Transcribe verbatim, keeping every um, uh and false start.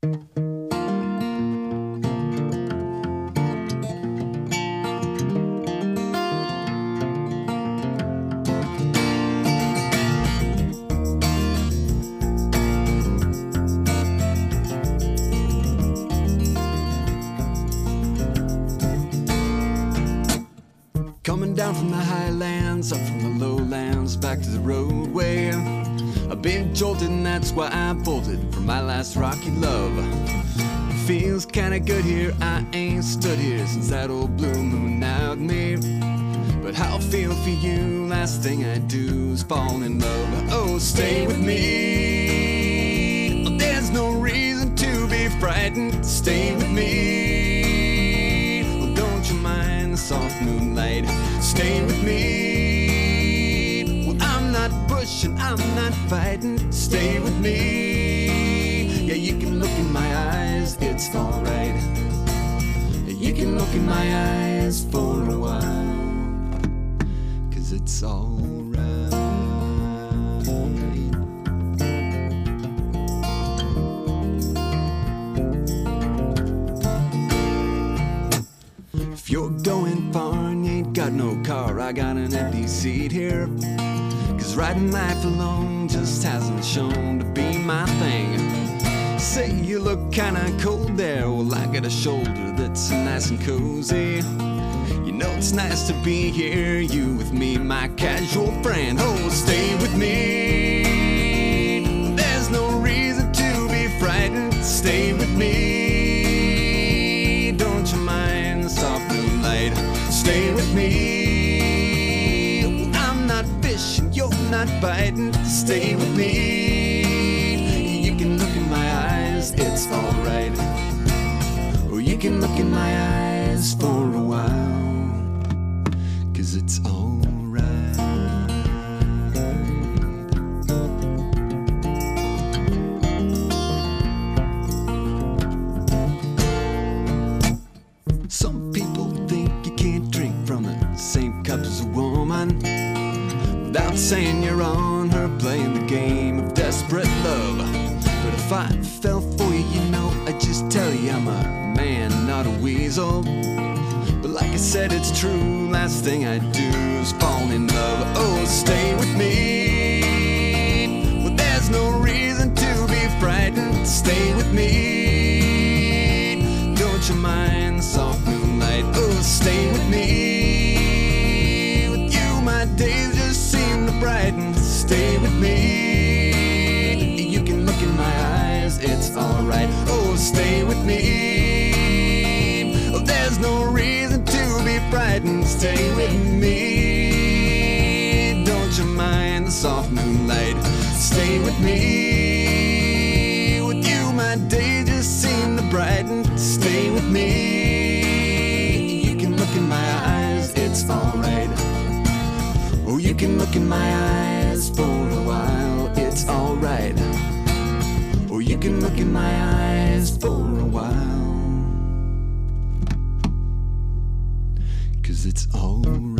Coming down from the highlands, up from the lowlands, back to the roadway. I've been jolted and that's why I bolted from my last rocky love. Feels kinda good here, I ain't stood here since that old blue moon out me. But how I feel for you, last thing I do is fall in love. Oh, stay with me, oh, there's no reason to be frightened. Stay with me, soft moonlight, stay with me. Well, I'm not pushing, I'm not fighting. Stay with me. Yeah, you can look in my eyes, it's alright. You can look in my eyes for a while, 'cause it's alright. If you're going far and you ain't got no car, I got an empty seat here. 'Cause riding life alone just hasn't shown to be my thing. Say you look kinda cold there, well I got a shoulder that's nice and cozy. You know it's nice to be here, you with me, my casual friend. Oh, stay with me, there's no reason to be frightened. Stay with me, don't you mind the soft moonlight. Stay with me, I'm not fishing, you're not biting. Stay with me, you can look in my eyes, it's alright. Or you can look in my eyes for a while, 'cause it's alright. Some people think you can't drink from the same cup as a woman without saying you're on her, playing the game of desperate love. But if I fell for you, you know, I'd just tell you I'm a man, not a weasel. But like I said, it's true, last thing I do is fall in love. Oh, stay with me, well there's no reason to be frightened. Stay with me, don't you mind the soft moonlight. Oh, stay with me, with you my days just seem to brighten. Stay with me, you can look in my eyes, it's alright. Oh, stay with me, oh, there's no reason to be frightened. Stay with me, don't you mind the soft moonlight. Stay with me, with you my days just seem to brighten. Stay with me, you can look in my eyes, it's alright. Oh, you can look in my eyes for a while, it's alright. Or you can look in my eyes for a while, 'cause it's alright.